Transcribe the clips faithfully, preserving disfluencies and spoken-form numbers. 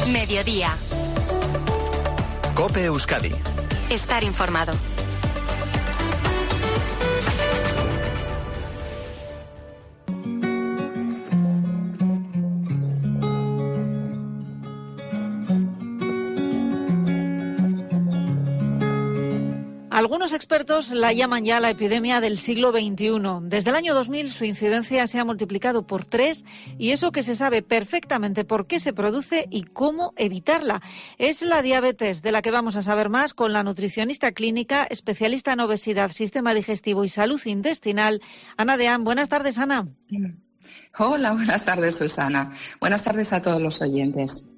Mediodía. COPE Euskadi. Estar informado. Algunos expertos la llaman ya la epidemia del siglo veintiuno. Desde el año dos mil su incidencia se ha multiplicado por tres y eso que se sabe perfectamente por qué se produce y cómo evitarla. Es la diabetes, de la que vamos a saber más con la nutricionista clínica, especialista en obesidad, sistema digestivo y salud intestinal, Ana Deán. Buenas tardes, Ana. Hola, buenas tardes, Susana. Buenas tardes a todos los oyentes.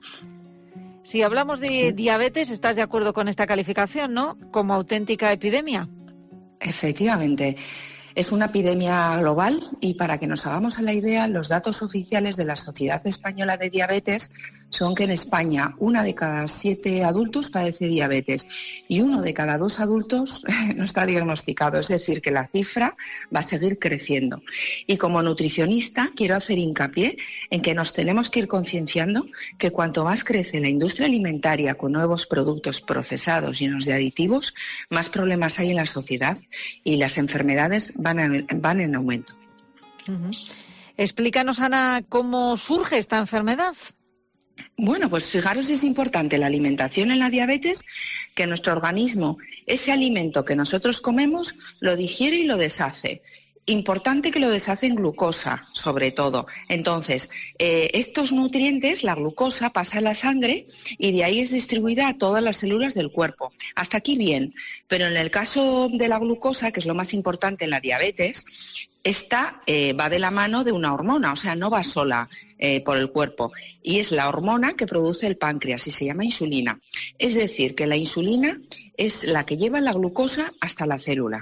Si hablamos de diabetes, ¿estás de acuerdo con esta calificación, no? Como auténtica epidemia. Efectivamente. Es una epidemia global y para que nos hagamos a la idea, los datos oficiales de la Sociedad Española de Diabetes son que en España una de cada siete adultos padece diabetes y uno de cada dos adultos no está diagnosticado. Es decir, que la cifra va a seguir creciendo. Y como nutricionista quiero hacer hincapié en que nos tenemos que ir concienciando que cuanto más crece la industria alimentaria con nuevos productos procesados llenos de aditivos, más problemas hay en la sociedad y las enfermedades van en, van en aumento. Uh-huh. Explícanos, Ana, cómo surge esta enfermedad. Bueno, pues fijaros, es importante la alimentación en la diabetes, que nuestro organismo, ese alimento que nosotros comemos, lo digiere y lo deshace. Importante que lo deshace en glucosa, sobre todo. Entonces, eh, estos nutrientes, la glucosa, pasa a la sangre y de ahí es distribuida a todas las células del cuerpo. Hasta aquí bien, pero en el caso de la glucosa, que es lo más importante en la diabetes, esta eh, va de la mano de una hormona, o sea, no va sola eh, por el cuerpo. Y es la hormona que produce el páncreas y se llama insulina. Es decir, que la insulina es la que lleva la glucosa hasta la célula.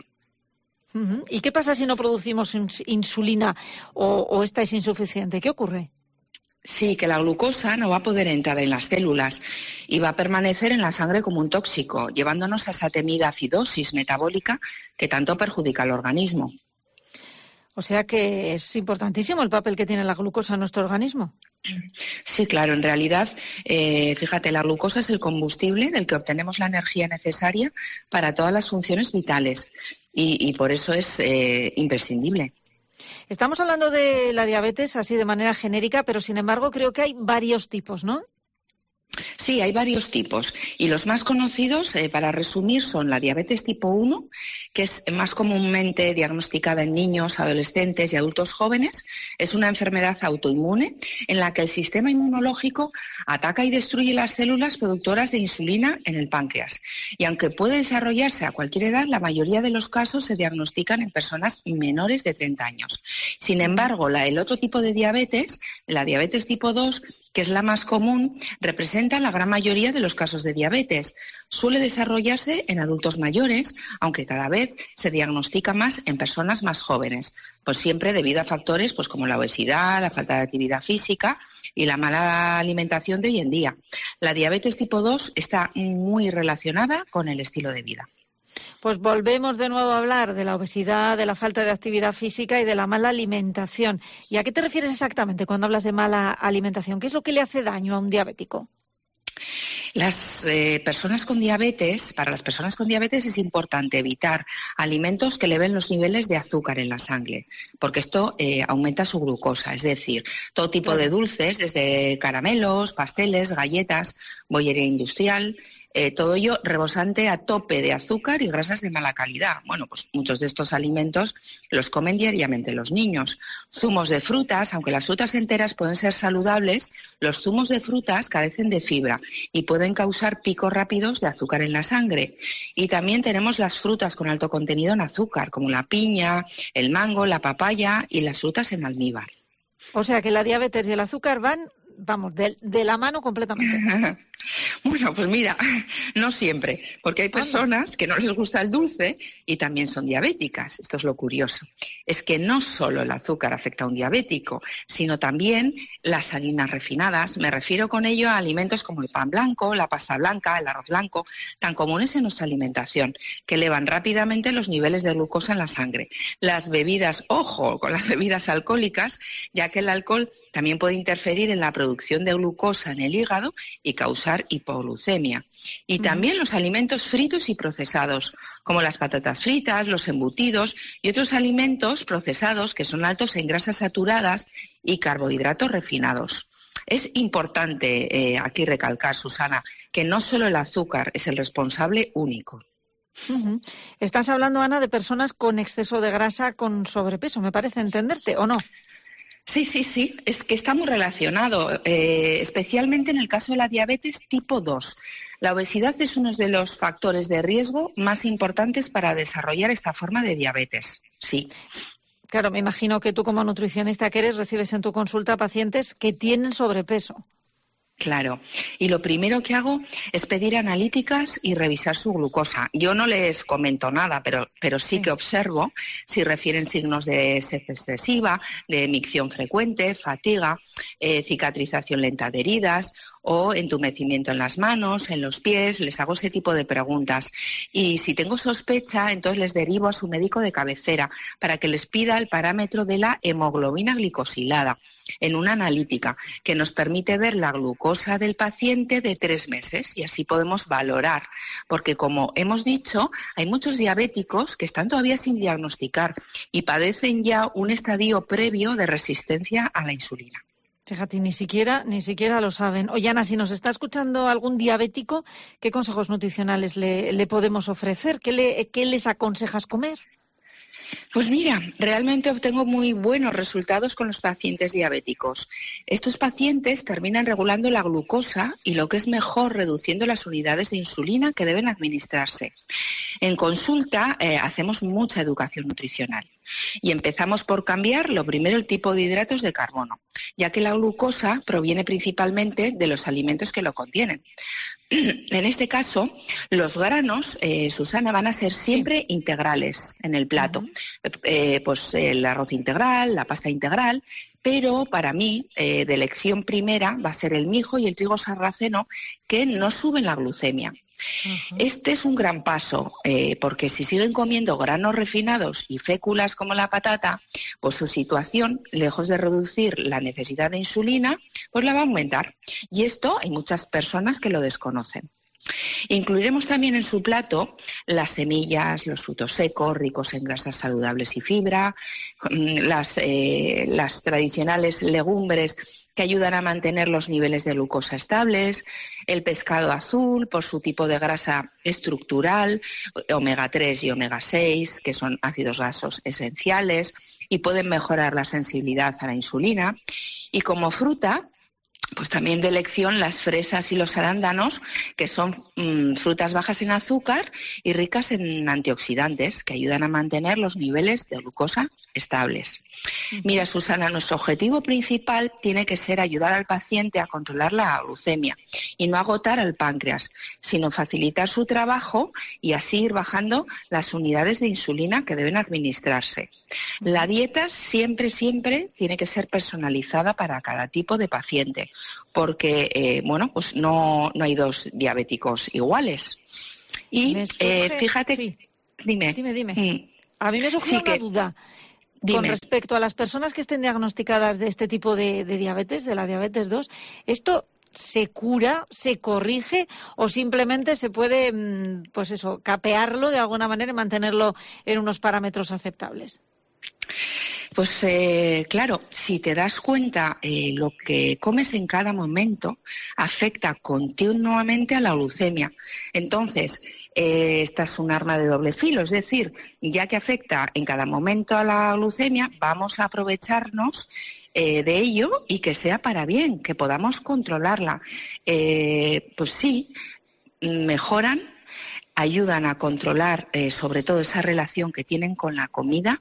¿Y qué pasa si no producimos insulina o, o esta es insuficiente? ¿Qué ocurre? Sí, que la glucosa no va a poder entrar en las células y va a permanecer en la sangre como un tóxico, llevándonos a esa temida acidosis metabólica que tanto perjudica al organismo. O sea que es importantísimo el papel que tiene la glucosa en nuestro organismo. Sí, claro. En realidad, eh, fíjate, la glucosa es el combustible del que obtenemos la energía necesaria para todas las funciones vitales y, y por eso es eh, imprescindible. Estamos hablando de la diabetes así de manera genérica, pero sin embargo creo que hay varios tipos, ¿no? Sí, hay varios tipos y los más conocidos, eh, para resumir, son la diabetes tipo uno, que es más comúnmente diagnosticada en niños, adolescentes y adultos jóvenes. Es una enfermedad autoinmune en la que el sistema inmunológico ataca y destruye las células productoras de insulina en el páncreas. Y aunque puede desarrollarse a cualquier edad, la mayoría de los casos se diagnostican en personas menores de treinta años. Sin embargo, la, el otro tipo de diabetes, la diabetes tipo dos, que es la más común, representa la gran mayoría de los casos de diabetes. Suele desarrollarse en adultos mayores, aunque cada vez se diagnostica más en personas más jóvenes, pues siempre debido a factores pues como la obesidad, la falta de actividad física y la mala alimentación de hoy en día. La diabetes tipo dos está muy relacionada con el estilo de vida. Pues volvemos de nuevo a hablar de la obesidad, de la falta de actividad física y de la mala alimentación. ¿Y a qué te refieres exactamente cuando hablas de mala alimentación? ¿Qué es lo que le hace daño a un diabético? Las eh, personas con diabetes, para las personas con diabetes es importante evitar alimentos que eleven los niveles de azúcar en la sangre, porque esto eh, aumenta su glucosa, es decir, todo tipo de dulces, desde caramelos, pasteles, galletas, bollería industrial, eh, todo ello rebosante a tope de azúcar y grasas de mala calidad. Bueno, pues muchos de estos alimentos los comen diariamente los niños. Zumos de frutas, aunque las frutas enteras pueden ser saludables, los zumos de frutas carecen de fibra y pueden causar picos rápidos de azúcar en la sangre. Y también tenemos las frutas con alto contenido en azúcar, como la piña, el mango, la papaya y las frutas en almíbar. O sea que la diabetes y el azúcar van, vamos, de, de la mano completamente. Bueno, pues mira, no siempre, porque hay personas que no les gusta el dulce y también son diabéticas. Esto es lo curioso. Es que no solo el azúcar afecta a un diabético, sino también las harinas refinadas. Me refiero con ello a alimentos como el pan blanco, la pasta blanca, el arroz blanco, tan comunes en nuestra alimentación, que elevan rápidamente los niveles de glucosa en la sangre. Las bebidas, ojo con las bebidas alcohólicas, ya que el alcohol también puede interferir en la producción de glucosa en el hígado y causar hipoglucemia. Y también los alimentos fritos y procesados, como las patatas fritas, los embutidos y otros alimentos procesados que son altos en grasas saturadas y carbohidratos refinados. Es importante eh, aquí recalcar, Susana, que no solo el azúcar es el responsable único. Uh-huh. Estás hablando, Ana, de personas con exceso de grasa, con sobrepeso, me parece entenderte, ¿o no? Sí, sí, sí, es que está muy relacionado, eh, especialmente en el caso de la diabetes tipo dos. La obesidad es uno de los factores de riesgo más importantes para desarrollar esta forma de diabetes, sí. Claro, me imagino que tú como nutricionista que eres recibes en tu consulta pacientes que tienen sobrepeso. Claro, y lo primero que hago es pedir analíticas y revisar su glucosa. Yo no les comento nada, pero, pero sí, sí que observo si refieren signos de sed excesiva, de micción frecuente, fatiga, eh, cicatrización lenta de heridas o entumecimiento en las manos, en los pies. Les hago ese tipo de preguntas. Y si tengo sospecha, entonces les derivo a su médico de cabecera para que les pida el parámetro de la hemoglobina glicosilada en una analítica que nos permite ver la glucosa del paciente de tres meses y así podemos valorar. Porque, como hemos dicho, hay muchos diabéticos que están todavía sin diagnosticar y padecen ya un estadio previo de resistencia a la insulina. Fíjate, ni siquiera, ni siquiera lo saben. Oye, Ana, si nos está escuchando algún diabético, ¿qué consejos nutricionales le, le podemos ofrecer? ¿Qué, le, ¿Qué les aconsejas comer? Pues mira, realmente obtengo muy buenos resultados con los pacientes diabéticos. Estos pacientes terminan regulando la glucosa y, lo que es mejor, reduciendo las unidades de insulina que deben administrarse. En consulta eh, hacemos mucha educación nutricional y empezamos por cambiar, lo primero, el tipo de hidratos de carbono, ya que la glucosa proviene principalmente de los alimentos que lo contienen. En este caso, los granos, eh, Susana, van a ser siempre sí. integrales en el plato. Uh-huh. Eh, pues el arroz integral, la pasta integral, pero para mí, eh, de elección primera, va a ser el mijo y el trigo sarraceno, que no suben la glucemia. Uh-huh. Este es un gran paso, eh, porque si siguen comiendo granos refinados y féculas como la patata, pues su situación, lejos de reducir la necesidad de insulina, pues la va a aumentar. Y esto hay muchas personas que lo desconocen. Incluiremos también en su plato las semillas, los frutos secos, ricos en grasas saludables y fibra, las, eh, las tradicionales legumbres que ayudan a mantener los niveles de glucosa estables, el pescado azul por su tipo de grasa estructural, omega tres y omega seis, que son ácidos grasos esenciales y pueden mejorar la sensibilidad a la insulina. Y como fruta, pues también de elección las fresas y los arándanos, que son mmm, frutas bajas en azúcar y ricas en antioxidantes, que ayudan a mantener los niveles de glucosa estables. Uh-huh. Mira, Susana, nuestro objetivo principal tiene que ser ayudar al paciente a controlar la glucemia y no agotar al páncreas, sino facilitar su trabajo y así ir bajando las unidades de insulina que deben administrarse. Uh-huh. La dieta siempre, siempre tiene que ser personalizada para cada tipo de paciente, porque, eh, bueno, pues no, no hay dos diabéticos iguales. Y surge, eh, fíjate... Sí. Dime. Dime, dime. Mm. A mí me surge sí una que... duda. Dime. Con respecto a las personas que estén diagnosticadas de este tipo de, de diabetes, de la diabetes dos, ¿esto se cura, se corrige o simplemente se puede, pues eso, capearlo de alguna manera y mantenerlo en unos parámetros aceptables? Pues eh, claro, si te das cuenta, eh, lo que comes en cada momento afecta continuamente a la glucemia. Entonces, eh, esta es un arma de doble filo, es decir, ya que afecta en cada momento a la glucemia, vamos a aprovecharnos eh, de ello y que sea para bien, que podamos controlarla. Eh, pues sí, mejoran, ayudan a controlar eh, sobre todo esa relación que tienen con la comida.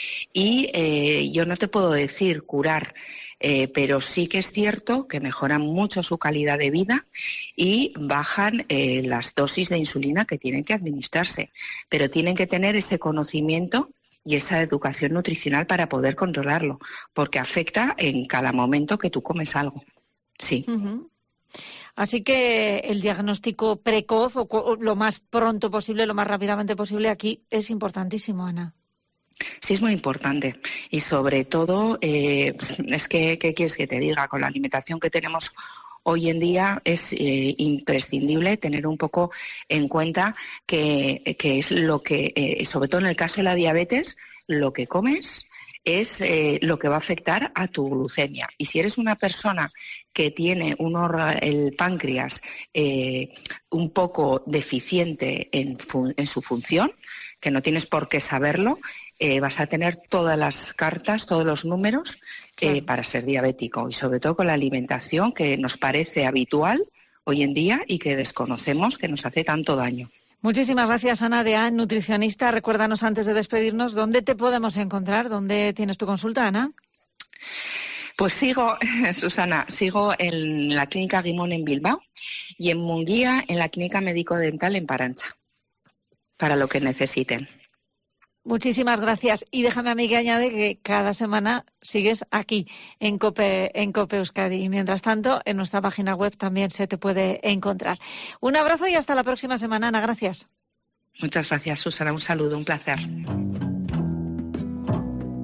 Y eh, yo no te puedo decir curar, eh, pero sí que es cierto que mejoran mucho su calidad de vida y bajan eh, las dosis de insulina que tienen que administrarse. Pero tienen que tener ese conocimiento y esa educación nutricional para poder controlarlo, porque afecta en cada momento que tú comes algo. Sí. Uh-huh. Así que el diagnóstico precoz o co- lo más pronto posible, lo más rápidamente posible aquí es importantísimo, Ana. Sí, es muy importante. Y sobre todo, eh, es que, ¿qué quieres que te diga? Con la alimentación que tenemos hoy en día es eh, imprescindible tener un poco en cuenta que, que es lo que, eh, sobre todo en el caso de la diabetes, lo que comes es eh, lo que va a afectar a tu glucemia. Y si eres una persona que tiene un órgano, el páncreas eh, un poco deficiente en, fun- en su función, que no tienes por qué saberlo, eh, vas a tener todas las cartas, todos los números eh, Claro. para ser diabético. Y sobre todo con la alimentación que nos parece habitual hoy en día y que desconocemos que nos hace tanto daño. Muchísimas gracias, Ana Deán, nutricionista. Recuérdanos antes de despedirnos, ¿dónde te podemos encontrar? ¿Dónde tienes tu consulta, Ana? Pues sigo, Susana, sigo en la Clínica Guimón en Bilbao y en Munguía en la Clínica Médico-Dental en Parancha, para lo que necesiten. Muchísimas gracias. Y déjame a mí que añade que cada semana sigues aquí en COPE, en COPE Euskadi. Y mientras tanto, en nuestra página web también se te puede encontrar. Un abrazo y hasta la próxima semana, Ana. Gracias. Muchas gracias, Susana. Un saludo, un placer.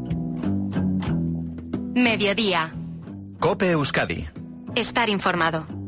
Mediodía. COPE Euskadi. Estar informado.